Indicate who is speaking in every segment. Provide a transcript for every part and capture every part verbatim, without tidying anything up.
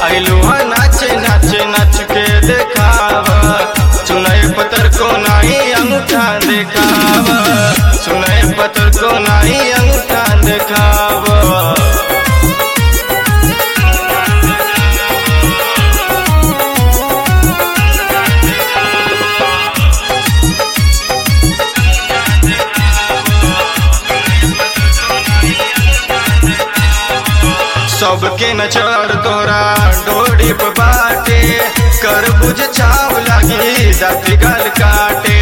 Speaker 1: आइलू है नाचे नाचे नाच के देखावा सुनाए पतर को नाही अंगूठा देखावा सुनाए पतर को नाही अंगूठा देखावा। सबके नजर तोरा डोरी पे बाटे कर बुझ छाव लगी दाती गल काटे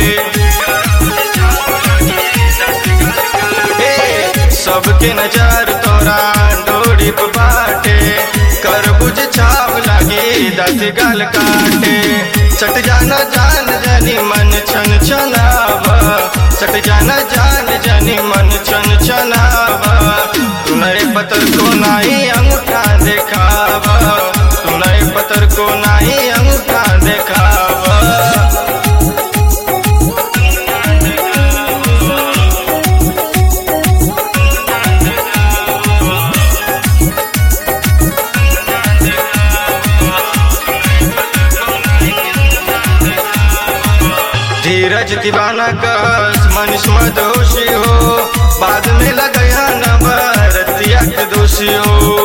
Speaker 1: सबके नजर तोरा डोरी पे बाटे कर बुझ छाव लगी दाती गल काटे सट जाना जान जानी मन छन छनावा सट जाना जान जानी मन छन छनावा सुनाए पतर को नाही अंगूठा देखावा सुनाए पतर को नाही अंगूठा देखावा। धीरज दीवाना कस मनीष मदोशी हो बाद में लगया नंबर रतिया के दोषी हो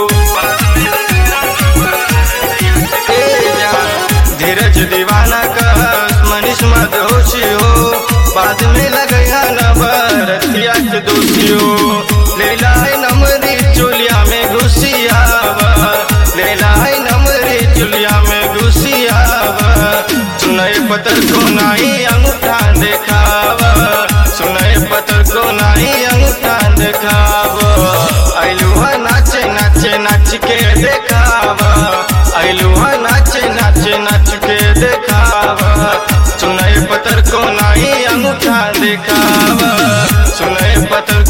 Speaker 1: धीरज दीवाना कस मनीष मदोशी हो बाद में लगया नंबर रतिया के दोषी हो लेला है नमरी चुलिया में घुसियावा लेला है नमरी चुलिया में घुसियावा सुनाए पतर को नाही अंगूठा देखावा सुनाए पतर को नाही अंगूठा देखावा आइलू है नाचे नाचे नाच के देखावा आइलू है नाचे नाचे नाच के देखावा सुनाए पतर को नाही अंगूठा देखावा सुनाए पतर